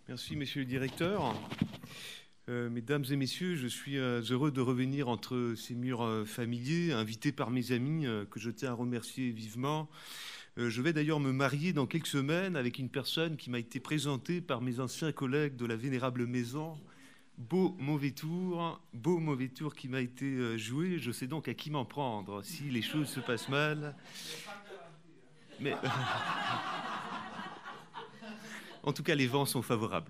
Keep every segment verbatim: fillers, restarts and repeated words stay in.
Merci, Monsieur le Directeur. Euh, mesdames et Messieurs, je suis euh, heureux de revenir entre ces murs euh, familiers, invité par mes amis euh, que je tiens à remercier vivement. Euh, je vais d'ailleurs me marier dans quelques semaines avec une personne qui m'a été présentée par mes anciens collègues de la Vénérable Maison. Beau mauvais tour, beau mauvais tour qui m'a été euh, joué. Je sais donc à qui m'en prendre si les choses se passent mal. Mais en tout cas, les vents sont favorables.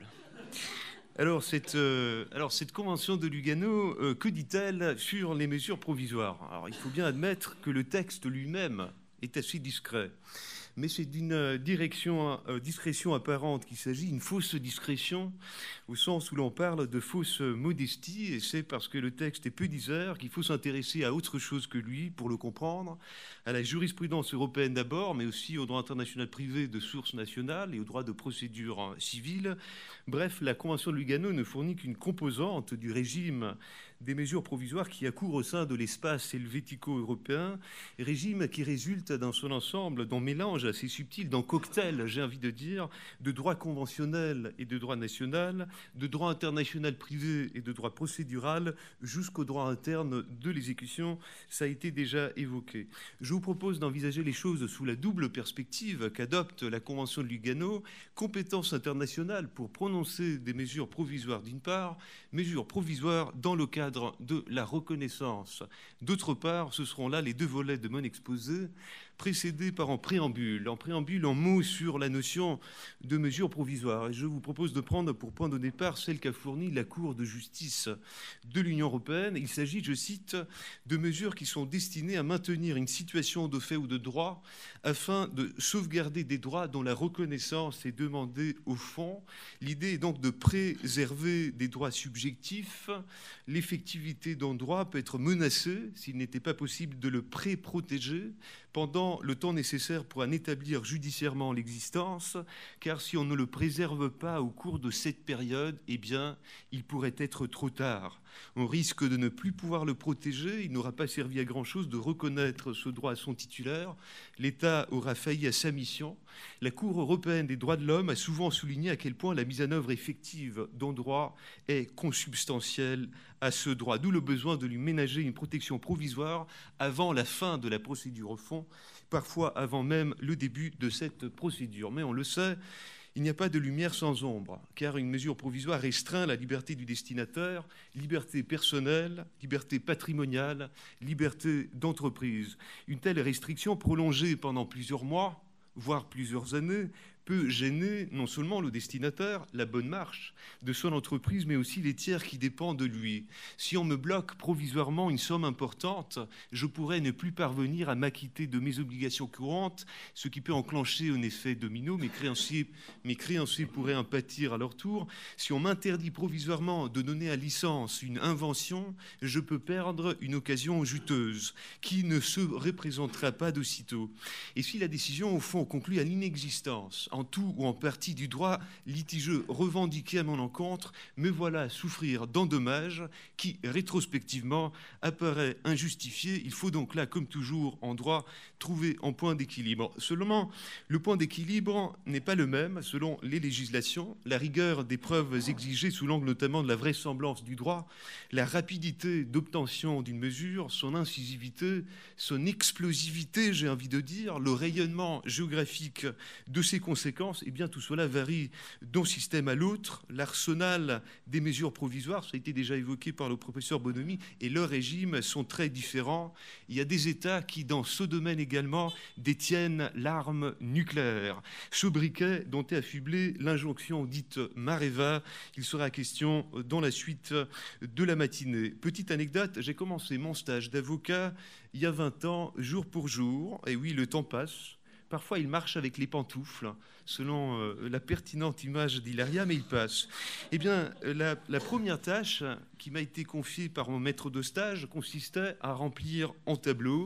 Alors cette, euh, alors, cette convention de Lugano, euh, que dit-elle sur les mesures provisoires? Alors, il faut bien admettre que le texte lui-même est assez discret. Mais c'est d'une direction, euh, discrétion apparente qu'il s'agit, une fausse discrétion, au sens où l'on parle de fausse modestie, et c'est parce que le texte est peu disert qu'il faut s'intéresser à autre chose que lui pour le comprendre, à la jurisprudence européenne d'abord, mais aussi au droit international privé de source nationale et au droit de procédure civile. Bref, la Convention de Lugano ne fournit qu'une composante du régime des mesures provisoires qui accourent au sein de l'espace helvético-européen, régime qui résulte dans son ensemble d'un mélange assez subtil, d'un cocktail, j'ai envie de dire, de droit conventionnel et de droit national, de droit international privé et de droit procédural, jusqu'au droit interne de l'exécution. Ça a été déjà évoqué. Je vous propose d'envisager les choses sous la double perspective qu'adopte la Convention de Lugano, compétence internationale pour prononcer des mesures provisoires d'une part, mesures provisoires dans le cadre de la reconnaissance. D'autre part, ce seront là les deux volets de mon exposé, précédés par un préambule, en préambule en mots sur la notion de mesure provisoire. Et je vous propose de prendre pour point de départ celle qu'a fournie la Cour de justice de l'Union européenne. Il s'agit, je cite, de mesures qui sont destinées à maintenir une situation de fait ou de droit afin de sauvegarder des droits dont la reconnaissance est demandée au fond. L'idée est donc de préserver des droits subjectifs. L'effectivité d'un droit peut être menacée s'il n'était pas possible de le pré-protéger pendant le temps nécessaire pour en établir judiciairement l'existence, car si on ne le préserve pas au cours de cette période, eh bien, il pourrait être trop tard. On risque de ne plus pouvoir le protéger, il n'aura pas servi à grand-chose de reconnaître ce droit à son titulaire, l'État aura failli à sa mission. La Cour européenne des droits de l'homme a souvent souligné à quel point la mise en œuvre effective d'un droit est consubstantielle à ce droit, d'où le besoin de lui ménager une protection provisoire avant la fin de la procédure au fond, parfois avant même le début de cette procédure. Mais on le sait, il n'y a pas de lumière sans ombre, car une mesure provisoire restreint la liberté du destinataire, liberté personnelle, liberté patrimoniale, liberté d'entreprise. Une telle restriction prolongée pendant plusieurs mois, voire plusieurs années, peut gêner non seulement le destinataire, la bonne marche de son entreprise, mais aussi les tiers qui dépendent de lui. Si on me bloque provisoirement une somme importante, je pourrais ne plus parvenir à m'acquitter de mes obligations courantes, ce qui peut enclencher un effet domino. Mes créanciers, mes créanciers pourraient en pâtir à leur tour. Si on m'interdit provisoirement de donner à licence une invention, je peux perdre une occasion juteuse qui ne se représentera pas d'aussitôt. Et si la décision, au fond, conclut à l'inexistence, en tout ou en partie du droit litigieux revendiqué à mon encontre, me voilà à souffrir d'un dommage qui, rétrospectivement, apparaît injustifié. Il faut donc là, comme toujours en droit, trouver un point d'équilibre. Seulement, le point d'équilibre n'est pas le même selon les législations. La rigueur des preuves exigées sous l'angle notamment de la vraisemblance du droit, la rapidité d'obtention d'une mesure, son incisivité, son explosivité, j'ai envie de dire, le rayonnement géographique de ses conséquences, eh bien tout cela varie d'un système à l'autre. L'arsenal des mesures provisoires, ça a été déjà évoqué par le professeur Bonomi, et leurs régimes sont très différents. Il y a des États qui, dans ce domaine également, détiennent l'arme nucléaire. Sobriquet dont est affublée l'injonction dite Mareva, il sera question dans la suite de la matinée. Petite anecdote, j'ai commencé mon stage d'avocat il y a vingt ans, jour pour jour, et oui, le temps passe. Parfois, il marche avec les pantoufles, selon euh, la pertinente image d'Hilaria, mais il passe. Eh bien, la, la première tâche qui m'a été confiée par mon maître de stage consistait à remplir un tableau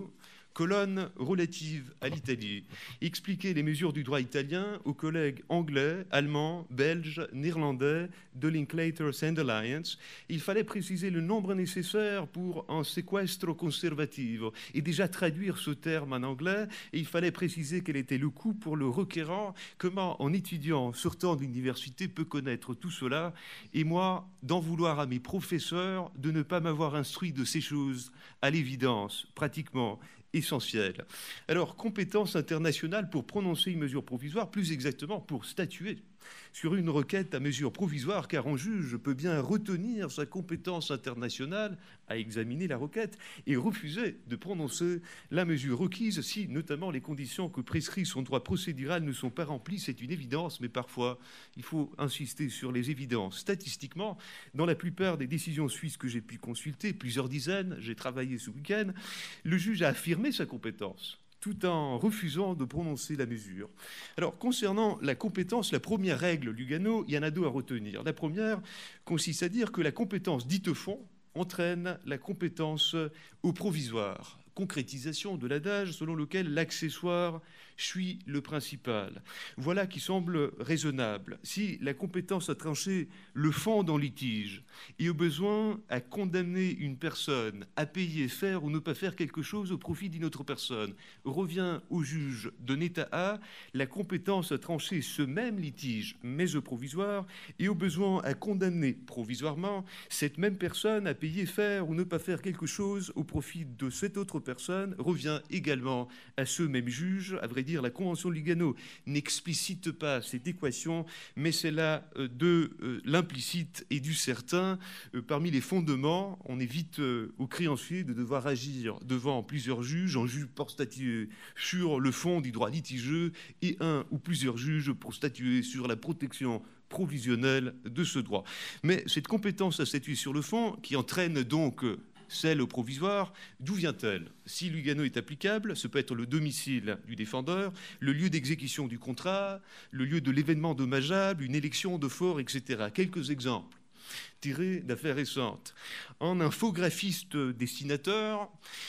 Colonne relative à l'Italie. Expliquer les mesures du droit italien aux collègues anglais, allemands, belges, néerlandais de Linklater Sand Alliance. Il fallait préciser le nombre nécessaire pour un sequestro conservativo et déjà traduire ce terme en anglais. Et il fallait préciser quel était le coût pour le requérant. Comment un étudiant sortant de l'université peut connaître tout cela? Et moi, d'en vouloir à mes professeurs de ne pas m'avoir instruit de ces choses, à l'évidence, pratiquement essentiel. Alors, compétence internationale pour prononcer une mesure provisoire, plus exactement pour statuer sur une requête à mesure provisoire, car un juge peut bien retenir sa compétence internationale à examiner la requête et refuser de prononcer la mesure requise si, notamment, les conditions que prescrit son droit procédural ne sont pas remplies. C'est une évidence, mais parfois, il faut insister sur les évidences. Statistiquement, dans la plupart des décisions suisses que j'ai pu consulter, plusieurs dizaines, j'ai travaillé ce week-end, le juge a affirmé sa compétence, tout en refusant de prononcer la mesure. Alors, concernant la compétence, la première règle Lugano, il y en a deux à retenir. La première consiste à dire que la compétence dite fond entraîne la compétence au provisoire. Concrétisation de l'adage selon lequel l'accessoire suit le principal. Voilà qui semble raisonnable. Si la compétence à trancher le fond d'un litige et au besoin à condamner une personne à payer, faire ou ne pas faire quelque chose au profit d'une autre personne revient au juge d'un État A, la compétence à trancher ce même litige, mais au provisoire, et au besoin à condamner provisoirement cette même personne à payer, faire ou ne pas faire quelque chose au profit de cette autre personne revient également à ce même juge. À vrai dire, la Convention de Lugano n'explicite pas cette équation, mais c'est là de euh, l'implicite et du certain. Euh, parmi les fondements, on évite euh, aux créanciers de devoir agir devant plusieurs juges, un juge pour statuer sur le fond du droit litigieux et un ou plusieurs juges pour statuer sur la protection provisionnelle de ce droit. Mais cette compétence à statuer sur le fond, qui entraîne donc euh, celle au provisoire, d'où vient-elle? Si Lugano est applicable, ce peut être le domicile du défendeur, le lieu d'exécution du contrat, le lieu de l'événement dommageable, une élection de fort, et cetera. Quelques exemples tirés d'affaires récentes. Un infographiste dessinateur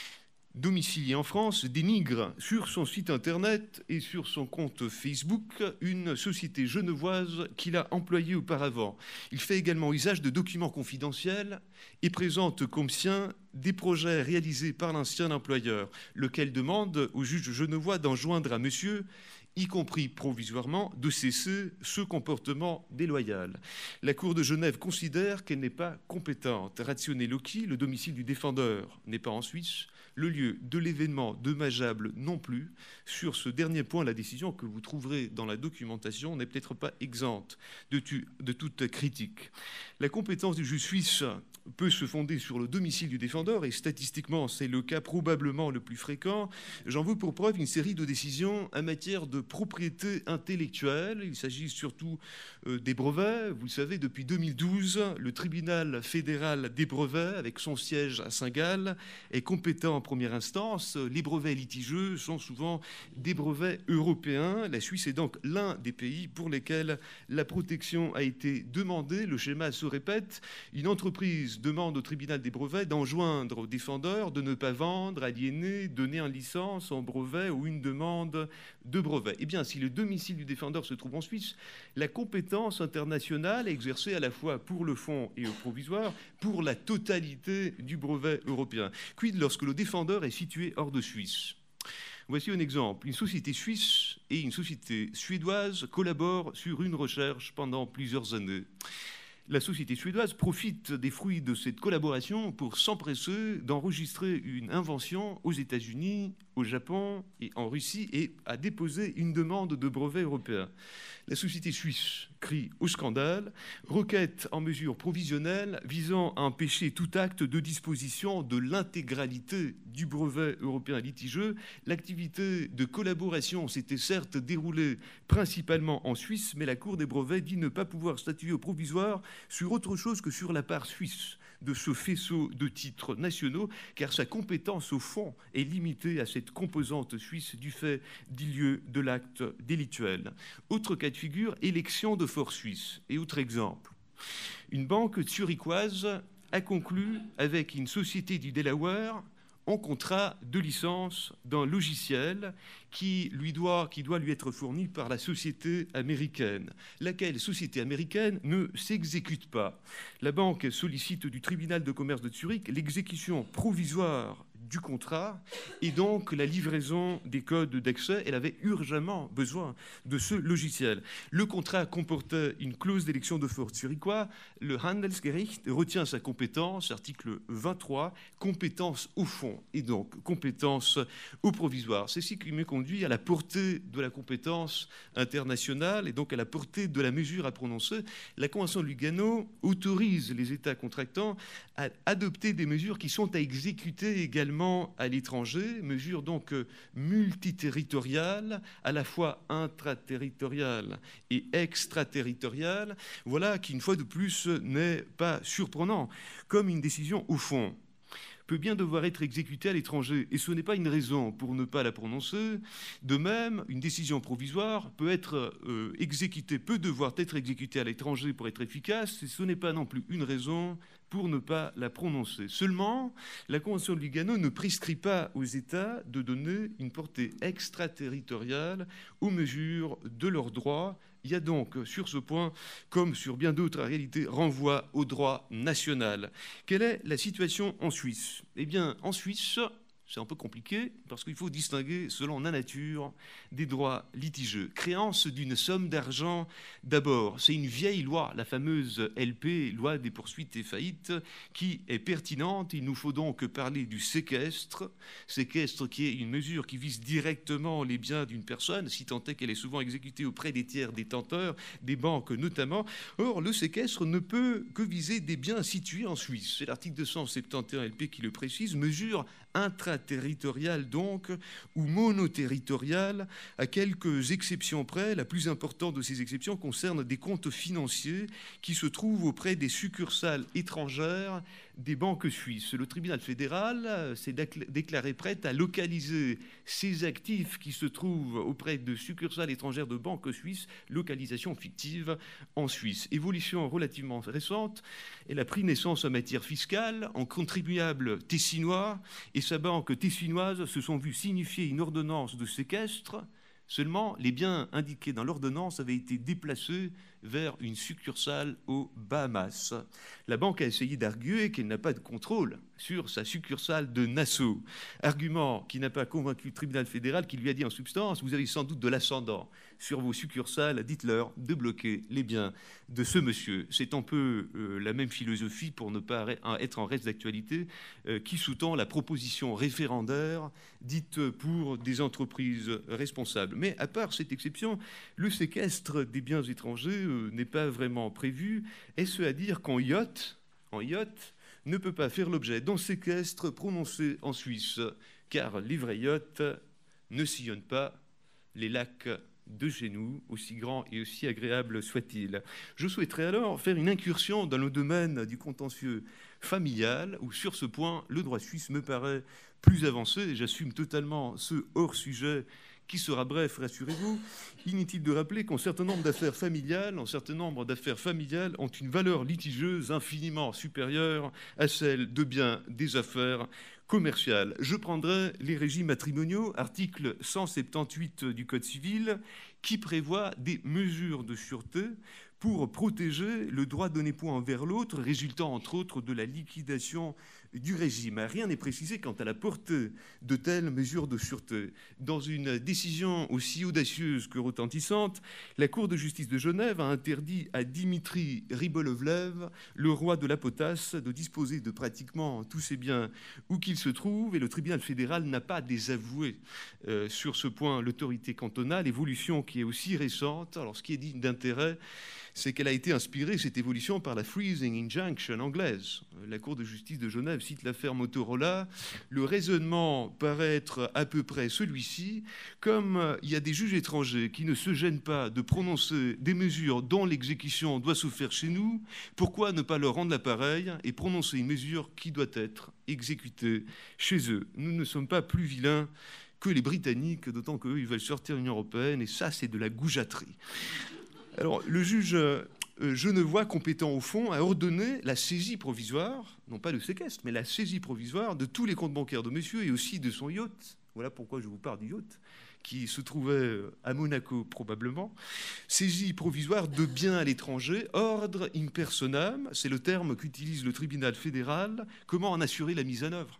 domicilié en France dénigre sur son site internet et sur son compte Facebook une société genevoise qu'il a employée auparavant. Il fait également usage de documents confidentiels et présente comme sien des projets réalisés par l'ancien employeur, lequel demande au juge genevois d'enjoindre à monsieur, y compris provisoirement, de cesser ce comportement déloyal. La Cour de Genève considère qu'elle n'est pas compétente. Ratione loci, le domicile du défendeur n'est pas en Suisse, le lieu de l'événement dommageable non plus. Sur ce dernier point, la décision que vous trouverez dans la documentation n'est peut-être pas exempte de, tu, de toute critique. La compétence du juge suisse peut se fonder sur le domicile du défendeur, et statistiquement, c'est le cas probablement le plus fréquent. J'en veux pour preuve une série de décisions en matière de propriété intellectuelle. Il s'agit surtout euh, des brevets. Vous le savez, depuis deux mille douze, le tribunal fédéral des brevets, avec son siège à Saint-Gall, est compétent en première instance. Les brevets litigieux sont souvent des brevets européens. La Suisse est donc l'un des pays pour lesquels la protection a été demandée. Le schéma se répète. Une entreprise demande au tribunal des brevets d'enjoindre au défendeur de ne pas vendre, aliéner, donner en licence, en brevet ou une demande de brevet. Eh bien, si le domicile du défendeur se trouve en Suisse, la compétence internationale est exercée à la fois pour le fond et au provisoire, pour la totalité du brevet européen. Quid lorsque le défendeur est situé hors de Suisse? Voici un exemple. Une société suisse et une société suédoise collaborent sur une recherche pendant plusieurs années. La société suédoise profite des fruits de cette collaboration pour s'empresser d'enregistrer une invention aux États-Unis, au Japon et en Russie et a déposé une demande de brevet européen. La société suisse crie au scandale, requête en mesure provisionnelle visant à empêcher tout acte de disposition de l'intégralité du brevet européen litigieux. L'activité de collaboration s'était certes déroulée principalement en Suisse, mais la Cour des brevets dit ne pas pouvoir statuer au provisoire sur autre chose que sur la part suisse de ce faisceau de titres nationaux, car sa compétence au fond est limitée à cette composante suisse du fait du lieu de l'acte délictuel. Autre cas de figure, élection de fort suisse. Et autre exemple, une banque zurichoise a conclu avec une société du Delaware en contrat de licence d'un logiciel qui, lui doit, qui doit lui être fourni par la société américaine, laquelle société américaine ne s'exécute pas. La banque sollicite du tribunal de commerce de Zurich l'exécution provisoire du contrat et donc la livraison des codes d'accès. Elle avait urgemment besoin de ce logiciel. Le contrat comportait une clause d'élection de force zurichois. Le Handelsgericht retient sa compétence, article vingt-trois, compétence au fond et donc compétence au provisoire. C'est ce qui me conduit à la portée de la compétence internationale et donc à la portée de la mesure à prononcer. La Convention de Lugano autorise les États contractants à adopter des mesures qui sont à exécuter également à l'étranger, mesures donc multiterritoriales, à la fois intraterritoriales et extraterritoriales, voilà qui, une fois de plus, n'est pas surprenant, comme une décision au fond peut bien devoir être exécutée à l'étranger, et ce n'est pas une raison pour ne pas la prononcer. De même, une décision provisoire peut être euh, exécutée, peut devoir être exécutée à l'étranger pour être efficace, et ce n'est pas non plus une raison pour ne pas la prononcer. Seulement, la Convention de Lugano ne prescrit pas aux États de donner une portée extraterritoriale aux mesures de leurs droits. Il y a donc, sur ce point, comme sur bien d'autres réalités, renvoi au droit national. Quelle est la situation en Suisse? Eh bien, en Suisse, c'est un peu compliqué parce qu'il faut distinguer, selon la nature, des droits litigieux. Créance d'une somme d'argent d'abord. C'est une vieille loi, la fameuse L P, loi des poursuites et faillites, qui est pertinente. Il nous faut donc parler du séquestre. Séquestre qui est une mesure qui vise directement les biens d'une personne, si tant est qu'elle est souvent exécutée auprès des tiers détenteurs, des banques notamment. Or, le séquestre ne peut que viser des biens situés en Suisse. C'est l'article deux cent soixante et onze L P qui le précise. Mesure intraterritoriale donc, ou monoterritoriale, à quelques exceptions près. La plus importante de ces exceptions concerne des comptes financiers qui se trouvent auprès des succursales étrangères des banques suisses. Le tribunal fédéral s'est déclaré prêt à localiser ces actifs qui se trouvent auprès de succursales étrangères de banques suisses, localisation fictive en Suisse. Évolution relativement récente, elle a pris naissance en matière fiscale, en contribuable tessinois, et sa banque tessinoise se sont vues signifier une ordonnance de séquestre. Seulement, les biens indiqués dans l'ordonnance avaient été déplacés vers une succursale aux Bahamas. La banque a essayé d'arguer qu'elle n'a pas de contrôle sur sa succursale de Nassau. Argument qui n'a pas convaincu le tribunal fédéral, qui lui a dit en substance: vous avez sans doute de l'ascendant sur vos succursales, dites-leur de bloquer les biens de ce monsieur. C'est un peu euh, la même philosophie, pour ne pas être en reste d'actualité, euh, qui sous-tend la proposition référendaire dite pour des entreprises responsables. Mais à part cette exception, le séquestre des biens étrangers euh, n'est pas vraiment prévu. Est-ce à dire qu'en yacht, en yacht, ne peut pas faire l'objet d'un séquestre prononcé en Suisse, car les vrais yachts ne sillonnent pas les lacs de chez nous, aussi grands et aussi agréables soient-ils. Je souhaiterais alors faire une incursion dans le domaine du contentieux familial, où sur ce point, le droit suisse me paraît plus avancé, et j'assume totalement ce hors-sujet qui sera bref, rassurez-vous. Inutile de rappeler qu'un certain nombre d'affaires familiales, un certain nombre d'affaires familiales ont une valeur litigieuse infiniment supérieure à celle de bien des affaires commerciales. Je prendrai les régimes matrimoniaux, article cent soixante-dix-huit du Code civil, qui prévoit des mesures de sûreté pour protéger le droit d'un époux envers l'autre, résultant entre autres de la liquidation du régime. Rien n'est précisé quant à la portée de telles mesures de sûreté. Dans une décision aussi audacieuse que retentissante, la Cour de justice de Genève a interdit à Dimitri Ribolovlev, le roi de la potasse, de disposer de pratiquement tous ses biens où qu'il se trouve, et le tribunal fédéral n'a pas désavoué euh, sur ce point l'autorité cantonale, évolution qui est aussi récente. Alors, ce qui est digne d'intérêt, c'est qu'elle a été inspirée, cette évolution, par la Freezing Injunction anglaise. La Cour de justice de Genève cite l'affaire Motorola. Le raisonnement paraît être à peu près celui-ci. Comme il y a des juges étrangers qui ne se gênent pas de prononcer des mesures dont l'exécution doit se faire chez nous, pourquoi ne pas leur rendre l'appareil et prononcer une mesure qui doit être exécutée chez eux? Nous ne sommes pas plus vilains que les Britanniques, d'autant qu'eux, ils veulent sortir de l'Union européenne, et ça, c'est de la goujaterie. Alors, le juge euh, Genevois, compétent au fond, a ordonné la saisie provisoire, non pas le séquestre, mais la saisie provisoire de tous les comptes bancaires de monsieur et aussi de son yacht. Voilà pourquoi je vous parle du yacht, qui se trouvait à Monaco probablement. Saisie provisoire de biens à l'étranger, ordre in personam, c'est le terme qu'utilise le tribunal fédéral. Comment en assurer la mise en œuvre?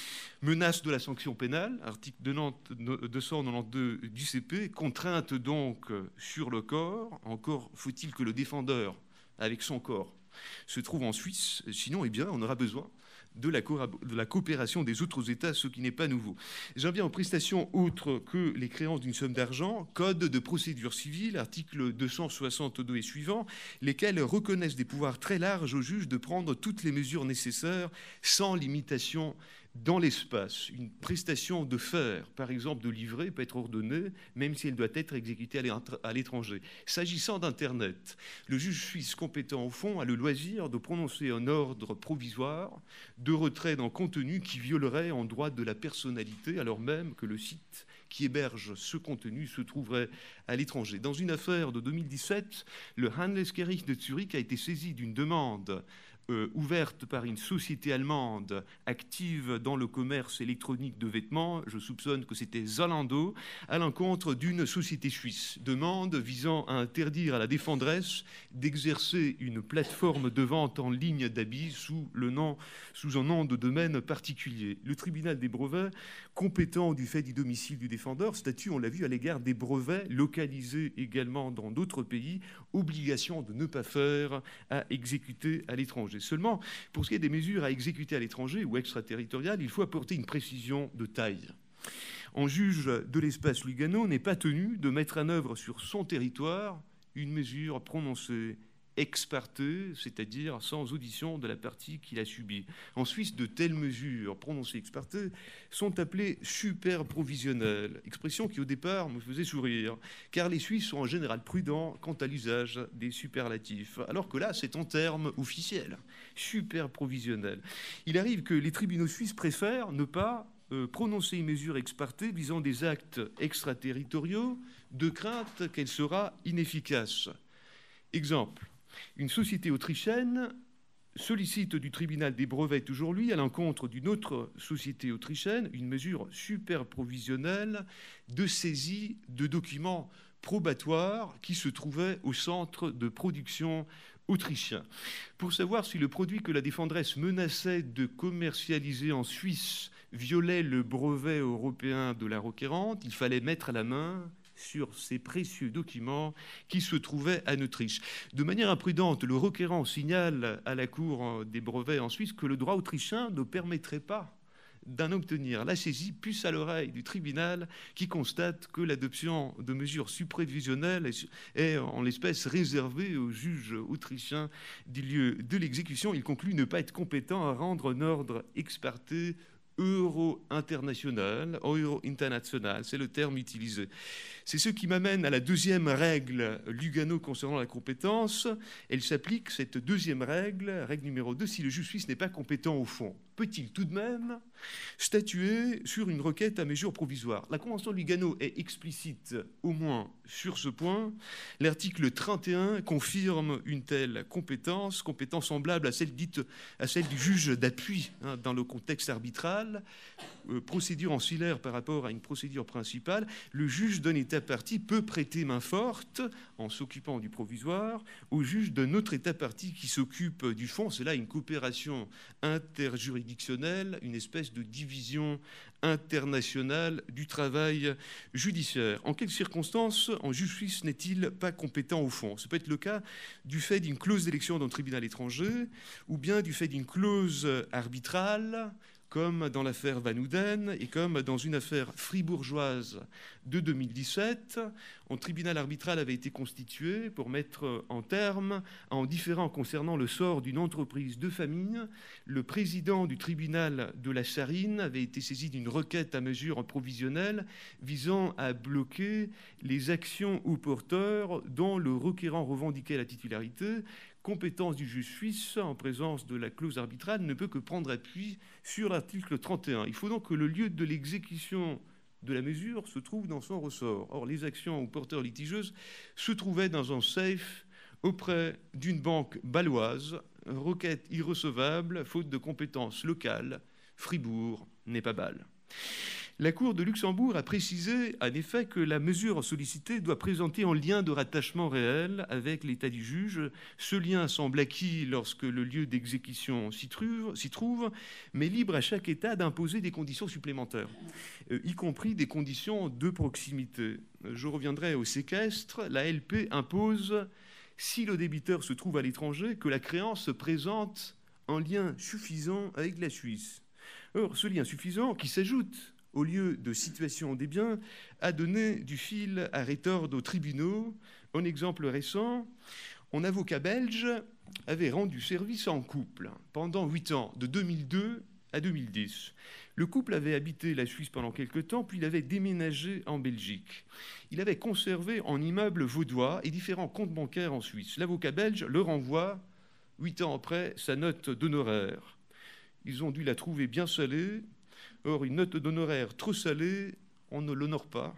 Menace de la sanction pénale, article deux cent quatre-vingt-douze du C P, contrainte donc sur le corps. Encore faut-il que le défendeur, avec son corps, se trouve en Suisse. Sinon, eh bien, on aura besoin de la, de la coopération des autres États, ce qui n'est pas nouveau. J'en viens aux prestations autres que les créances d'une somme d'argent. Code de procédure civile, article deux cent soixante-deux et suivants, lesquels reconnaissent des pouvoirs très larges au juge de prendre toutes les mesures nécessaires sans limitation dans l'espace. Une prestation de faire, par exemple de livrer, peut être ordonnée, même si elle doit être exécutée à l'étranger. S'agissant d'Internet, le juge suisse compétent au fond a le loisir de prononcer un ordre provisoire de retrait d'un contenu qui violerait en droit de la personnalité, alors même que le site qui héberge ce contenu se trouverait à l'étranger. Dans une affaire de deux mille dix-sept, le Handelsgericht de Zurich a été saisi d'une demande Euh, ouverte par une société allemande active dans le commerce électronique de vêtements, je soupçonne que c'était Zalando, à l'encontre d'une société suisse. Demande visant à interdire à la défendresse d'exercer une plateforme de vente en ligne d'habits sous, le nom, sous un nom de domaine particulier. Le tribunal des brevets, compétent du fait du domicile du défendeur, statue, on l'a vu, à l'égard des brevets localisés également dans d'autres pays, obligation de ne pas faire à exécuter à l'étranger. Seulement, pour ce qui est des mesures à exécuter à l'étranger ou extraterritoriales, il faut apporter une précision de taille. Un juge de l'espace Lugano n'est pas tenu de mettre en œuvre sur son territoire une mesure prononcée ex parte, c'est-à-dire sans audition de la partie qui l'a subie. En Suisse, de telles mesures prononcées ex parte sont appelées superprovisionnelles, expression qui au départ me faisait sourire, car les Suisses sont en général prudents quant à l'usage des superlatifs, alors que là, c'est en terme officiel, superprovisionnel. Il arrive que les tribunaux suisses préfèrent ne pas euh, prononcer une mesure ex parte visant des actes extraterritoriaux, de crainte qu'elle sera inefficace. Exemple. Une société autrichienne sollicite du tribunal des brevets, toujours lui, à l'encontre d'une autre société autrichienne, une mesure superprovisionnelle de saisie de documents probatoires qui se trouvaient au centre de production autrichien. Pour savoir si le produit que la défendresse menaçait de commercialiser en Suisse violait le brevet européen de la requérante, il fallait mettre à la main sur ces précieux documents qui se trouvaient en Autriche. De manière imprudente, le requérant signale à la Cour des brevets en Suisse que le droit autrichien ne permettrait pas d'en obtenir la saisie, puce à l'oreille du tribunal qui constate que l'adoption de mesures supervisionnelles est en l'espèce réservée au juge autrichien du lieu de l'exécution. Il conclut ne pas être compétent à rendre un ordre ex parte euro-international, euro-international, c'est le terme utilisé. C'est ce qui m'amène à la deuxième règle Lugano concernant la compétence. Elle s'applique, cette deuxième règle, règle numéro deux, si le juge suisse n'est pas compétent au fond. Peut-il tout de même statuer sur une requête à mesure provisoire? La Convention de Lugano est explicite, au moins sur ce point. L'article trente et un confirme une telle compétence, compétence semblable à celle, dite, à celle du juge d'appui hein, dans le contexte arbitral, euh, procédure ancillaire par rapport à une procédure principale. Le juge d'un État partie peut prêter main forte, en s'occupant du provisoire, au juge d'un autre État partie qui s'occupe du fond. C'est là une coopération interjuridictionnelle, une espèce de division internationale du travail judiciaire. En quelles circonstances un juge suisse n'est-il pas compétent au fond? Ce peut être le cas du fait d'une clause d'élection d'un tribunal étranger ou bien du fait d'une clause arbitrale, comme dans l'affaire Van Ouden et comme dans une affaire fribourgeoise de deux mille dix-sept. Un tribunal arbitral avait été constitué pour mettre en terme à un différend concernant le sort d'une entreprise de famille. Le président du tribunal de la Sarine avait été saisi d'une requête à mesure provisionnelle visant à bloquer les actions ou porteurs dont le requérant revendiquait la titularité. Compétence du juge suisse en présence de la clause arbitrale ne peut que prendre appui sur l'article trente et un. Il faut donc que le lieu de l'exécution de la mesure se trouve dans son ressort. Or, les actions ou porteurs litigieuses se trouvaient dans un safe auprès d'une banque bâloise, requête irrecevable, faute de compétences locales, Fribourg n'est pas Bâle. La Cour de Luxembourg a précisé, en effet, que la mesure sollicitée doit présenter un lien de rattachement réel avec l'état du juge. Ce lien semble acquis lorsque le lieu d'exécution s'y trouve, s'y trouve, mais libre à chaque État d'imposer des conditions supplémentaires, euh, y compris des conditions de proximité. Je reviendrai au séquestre. La L P impose, si le débiteur se trouve à l'étranger, que la créance se présente en lien suffisant avec la Suisse. Or, ce lien suffisant, qui s'ajoute au lieu de situation des biens, a donné du fil à retordre aux tribunaux. Un exemple récent, un avocat belge avait rendu service en couple pendant huit ans, de deux mille deux à deux mille dix. Le couple avait habité la Suisse pendant quelque temps, puis il avait déménagé en Belgique. Il avait conservé en immeuble vaudois et différents comptes bancaires en Suisse. L'avocat belge leur envoie, huit ans après, sa note d'honoraires. Ils ont dû la trouver bien salée. Or, une note d'honoraires trop salée, on ne l'honore pas.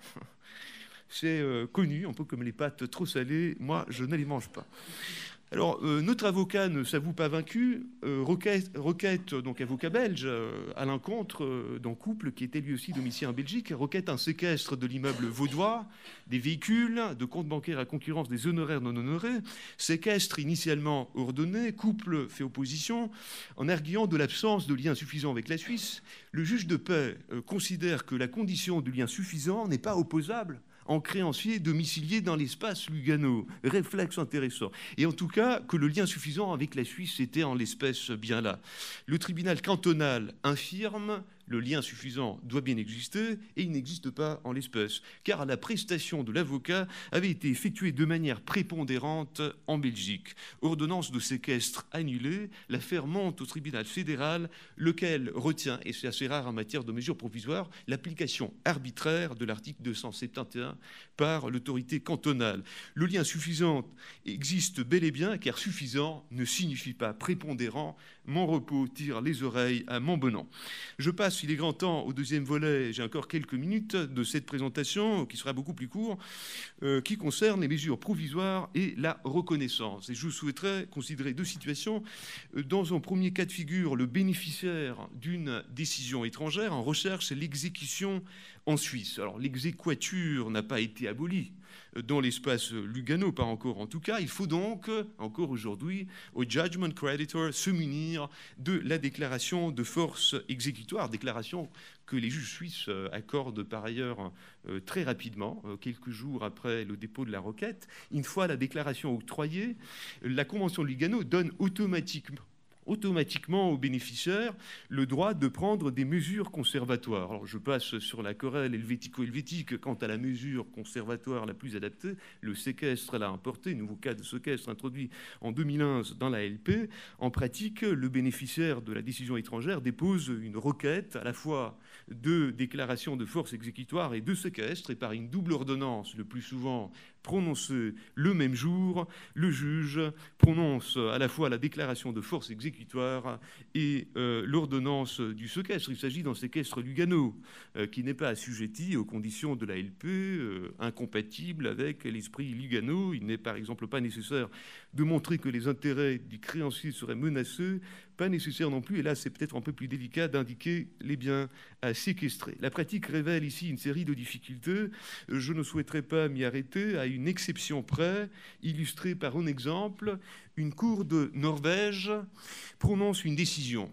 C'est euh, connu, un peu comme les pâtes trop salées. Moi, je ne les mange pas. Alors, euh, notre avocat ne s'avoue pas vaincu. Euh, requête, requête, donc avocat belge, euh, à l'encontre euh, d'un couple qui était lui aussi domicilié en Belgique, requête un séquestre de l'immeuble vaudois, des véhicules, de comptes bancaires à concurrence des honoraires non honorés, séquestre initialement ordonné, couple fait opposition, en arguant de l'absence de lien suffisant avec la Suisse. Le juge de paix euh, considère que la condition du lien suffisant n'est pas opposable en créancier domicilié dans l'espace Lugano. Réflexe intéressant. Et en tout cas, que le lien suffisant avec la Suisse était en l'espèce bien là. Le tribunal cantonal infirme le lien suffisant doit bien exister et il n'existe pas en l'espèce, car la prestation de l'avocat avait été effectuée de manière prépondérante en Belgique. Ordonnance de séquestre annulée, l'affaire monte au tribunal fédéral, lequel retient, et c'est assez rare en matière de mesures provisoires, l'application arbitraire de l'article deux cent soixante et onze par l'autorité cantonale. Le lien suffisant existe bel et bien, car suffisant ne signifie pas prépondérant. Mon repos tire les oreilles à mon bonheur. Je passe, il est grand temps, au deuxième volet, j'ai encore quelques minutes de cette présentation, qui sera beaucoup plus court, euh, qui concerne les mesures provisoires et la reconnaissance. Et je souhaiterais considérer deux situations. Dans un premier cas de figure, le bénéficiaire d'une décision étrangère en recherche l'exécution en Suisse. Alors l'exéquatur n'a pas été abolie dans l'espace Lugano, pas encore en tout cas. Il faut donc, encore aujourd'hui, au judgment creditor se munir de la déclaration de force exécutoire, déclaration que les juges suisses accordent par ailleurs très rapidement, quelques jours après le dépôt de la requête. Une fois la déclaration octroyée, la Convention de Lugano donne automatiquement automatiquement aux bénéficiaires le droit de prendre des mesures conservatoires. Alors je passe sur la querelle helvético-helvétique quant à la mesure conservatoire la plus adaptée. Le séquestre l'a importé, nouveau cas de séquestre introduit en deux mille onze dans la L P. En pratique, le bénéficiaire de la décision étrangère dépose une requête à la fois de déclaration de force exécutoire et de séquestre, et par une double ordonnance, le plus souvent prononcée le même jour, le juge prononce à la fois la déclaration de force exécutoire et euh, l'ordonnance du séquestre. Il s'agit d'un séquestre Lugano euh, qui n'est pas assujetti aux conditions de la L P, euh, incompatible avec l'esprit Lugano. Il n'est par exemple pas nécessaire de montrer que les intérêts du créancier seraient menacés, pas nécessaire non plus, et là c'est peut-être un peu plus délicat, d'indiquer les biens à séquestrer. La pratique révèle ici une série de difficultés. Je ne souhaiterais pas m'y arrêter, à une exception près, illustrée par un exemple. Une cour de Norvège prononce une décision.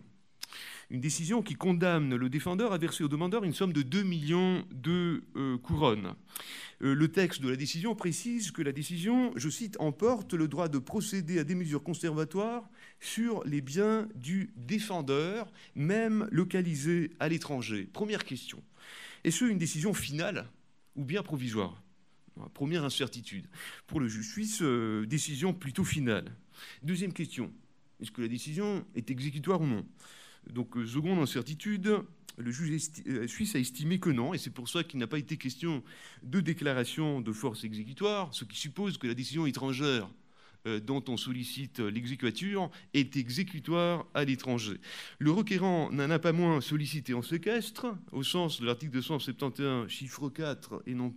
Une décision qui condamne le défendeur à verser au demandeur une somme de deux millions de euh, couronnes. Euh, le texte de la décision précise que la décision, je cite, « emporte le droit de procéder à des mesures conservatoires sur les biens du défendeur, même localisés à l'étranger ». Première question. Est-ce une décision finale ou bien provisoire ? Première incertitude. Pour le juge suisse, euh, décision plutôt finale. Deuxième question. Est-ce que la décision est exécutoire ou non ? Donc, euh, seconde incertitude, le juge esti- suisse a estimé que non, et c'est pour ça qu'il n'a pas été question de déclaration de force exécutoire, ce qui suppose que la décision étrangère euh, dont on sollicite l'exéquatur est exécutoire à l'étranger. Le requérant n'en a pas moins sollicité en séquestre, au sens de l'article deux cent soixante et onze, chiffre quatre, et non pas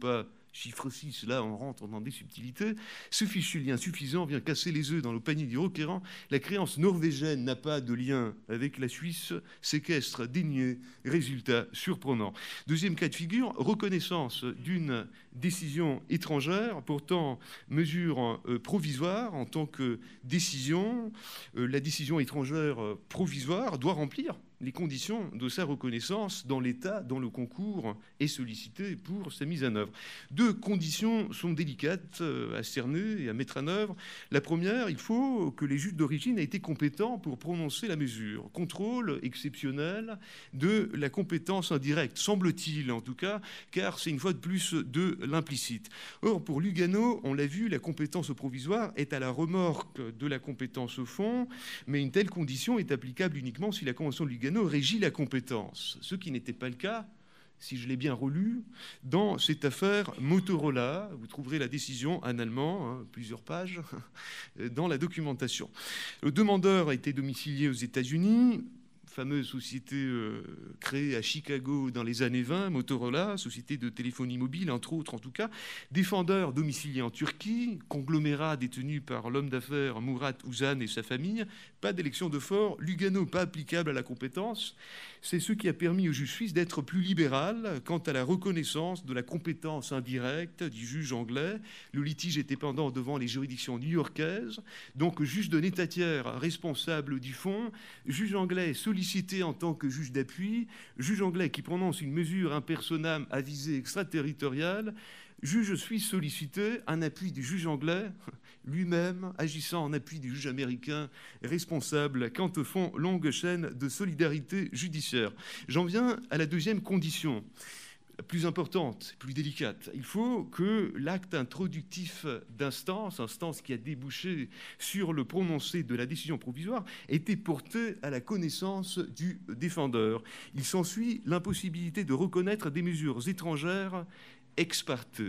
Chiffre six, là, on rentre dans des subtilités. Ce fichu lien suffisant vient casser les œufs dans le panier du requérant. La créance norvégienne n'a pas de lien avec la Suisse. Séquestre dénié, résultat surprenant. Deuxième cas de figure, reconnaissance d'une décision étrangère, pourtant mesure euh, provisoire en tant que décision. Euh, la décision étrangère euh, provisoire doit remplir les conditions de sa reconnaissance dans l'État dont le concours est sollicité pour sa mise en œuvre. Deux conditions sont délicates à cerner et à mettre en œuvre. La première, il faut que les juges d'origine aient été compétents pour prononcer la mesure. Contrôle exceptionnel de la compétence indirecte, semble-t-il en tout cas, car c'est une fois de plus de l'implicite. Or, pour Lugano, on l'a vu, la compétence provisoire est à la remorque de la compétence au fond, mais une telle condition est applicable uniquement si la Convention de Lugano régit la compétence, ce qui n'était pas le cas, si je l'ai bien relu, dans cette affaire Motorola. Vous trouverez la décision en allemand, hein, plusieurs pages, dans la documentation. Le demandeur a été domicilié aux États-Unis, fameuse société euh, créée à Chicago dans les années vingt, Motorola, société de téléphonie mobile, entre autres en tout cas. Défendeur domicilié en Turquie, conglomérat détenu par l'homme d'affaires Murat Uzan et sa famille. Pas d'élection de fort, Lugano pas applicable à la compétence. C'est ce qui a permis au juge suisse d'être plus libéral quant à la reconnaissance de la compétence indirecte du juge anglais. Le litige était pendant devant les juridictions new-yorkaises. Donc, juge d'un État tiers responsable du fond, juge anglais sollicité en tant que juge d'appui, juge anglais qui prononce une mesure in personam à visée extraterritoriale, juge suisse sollicité, un appui du juge anglais, lui-même agissant en appui du juge américain responsable quant au fond longue chaîne de solidarité judiciaire. J'en viens à la deuxième condition, plus importante, plus délicate. Il faut que l'acte introductif d'instance, instance qui a débouché sur le prononcé de la décision provisoire, ait été porté à la connaissance du défendeur. Il s'ensuit l'impossibilité de reconnaître des mesures étrangères ex parte.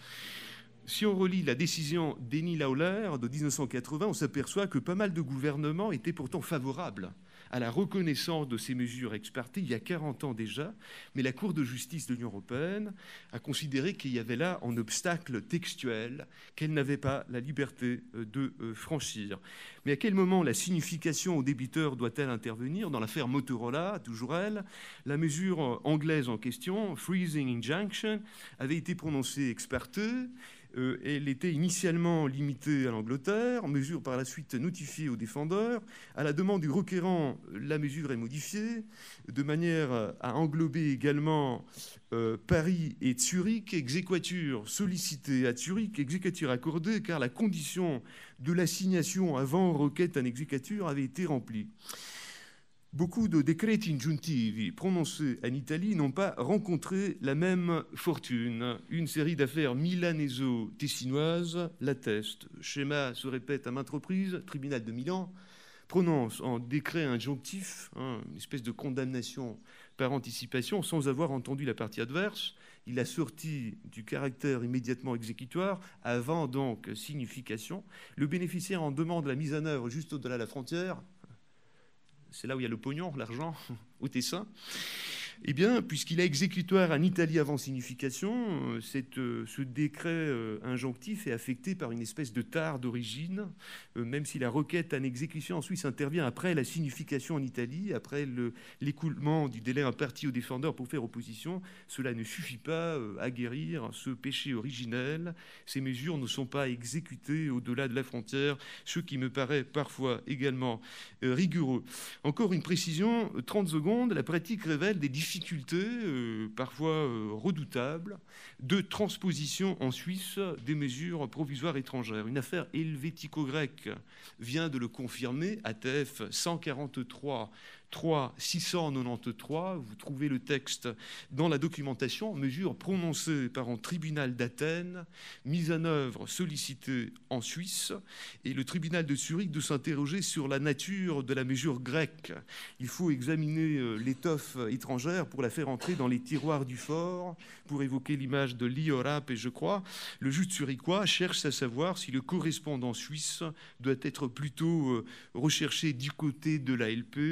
Si on relit la décision d'Eni Lawler de mille neuf cent quatre-vingts, on s'aperçoit que pas mal de gouvernements étaient pourtant favorables à la reconnaissance de ces mesures ex parte il y a quarante ans déjà, mais la Cour de justice de l'Union européenne a considéré qu'il y avait là un obstacle textuel qu'elle n'avait pas la liberté de franchir. Mais à quel moment la signification au débiteur doit-elle intervenir? Dans l'affaire Motorola, toujours elle, la mesure anglaise en question, freezing injunction, avait été prononcée ex parte. Euh, elle était initialement limitée à l'Angleterre, mesure par la suite notifiée au défendeur. À la demande du requérant, la mesure est modifiée de manière à englober également euh, Paris et Zurich, exéquature sollicitée à Zurich, exéquature accordée, car la condition de l'assignation avant requête en exéquature avait été remplie. Beaucoup de decreti ingiuntivi prononcés en Italie n'ont pas rencontré la même fortune. Une série d'affaires milanéso-tessinoises l'atteste. Schéma se répète à maintes reprises. Tribunal de Milan prononce en décret injonctif, hein, une espèce de condamnation par anticipation, sans avoir entendu la partie adverse. Il a sorti du caractère immédiatement exécutoire, avant donc signification. Le bénéficiaire en demande la mise en œuvre juste au-delà de la frontière. C'est là où il y a le pognon, l'argent, au Tessin. Eh bien, puisqu'il est exécutoire en Italie avant signification, cette, ce décret euh, injonctif est affecté par une espèce de tare d'origine, euh, même si la requête en exécution en Suisse intervient après la signification en Italie, après le, l'écoulement du délai imparti au défendeur pour faire opposition, cela ne suffit pas euh, à guérir ce péché originel. Ces mesures ne sont pas exécutées au-delà de la frontière, ce qui me paraît parfois également euh, rigoureux. Encore une précision, trente secondes, la pratique révèle des difficultés difficultés, euh, parfois euh, redoutables, de transposition en Suisse des mesures provisoires étrangères. Une affaire helvético-grecque vient de le confirmer, A T F cent quarante-trois trois six cent quatre-vingt-treize, vous trouvez le texte dans la documentation, mesure prononcée par un tribunal d'Athènes, mise en œuvre sollicitée en Suisse, et le tribunal de Zurich de s'interroger sur la nature de la mesure grecque. Il faut examiner l'étoffe étrangère pour la faire entrer dans les tiroirs du fort, pour évoquer l'image de Liorap, et je crois, le juge zurichois cherche à savoir si le correspondant suisse doit être plutôt recherché du côté de la L P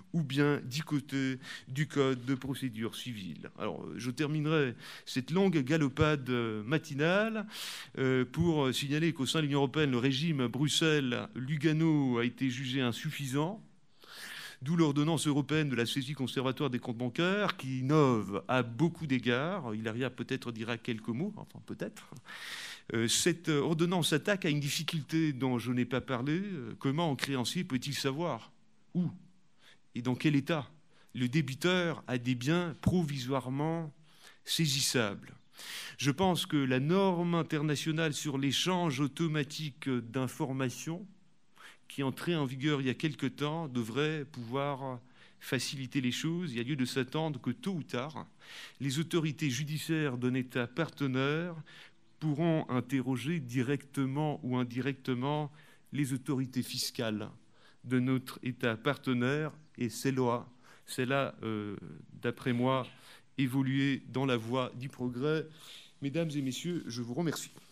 ou bien dix côtés du Code de procédure civile. Alors, je terminerai cette longue galopade matinale euh, pour signaler qu'au sein de l'Union européenne, le régime Bruxelles-Lugano a été jugé insuffisant, d'où l'ordonnance européenne de la saisie conservatoire des comptes bancaires, qui innove à beaucoup d'égards. Hilaria peut-être dira quelques mots, enfin peut-être. Euh, cette ordonnance s'attaque à une difficulté dont je n'ai pas parlé. Comment un créancier peut-il savoir où et dans quel état le débiteur a des biens provisoirement saisissables? Je pense que la norme internationale sur l'échange automatique d'informations, qui est entrée en vigueur il y a quelque temps, devrait pouvoir faciliter les choses. Il y a lieu de s'attendre que tôt ou tard, les autorités judiciaires d'un État partenaire pourront interroger directement ou indirectement les autorités fiscales de notre État partenaire, et c'est là, c'est là euh, d'après moi, évoluer dans la voie du progrès. Mesdames et messieurs, je vous remercie.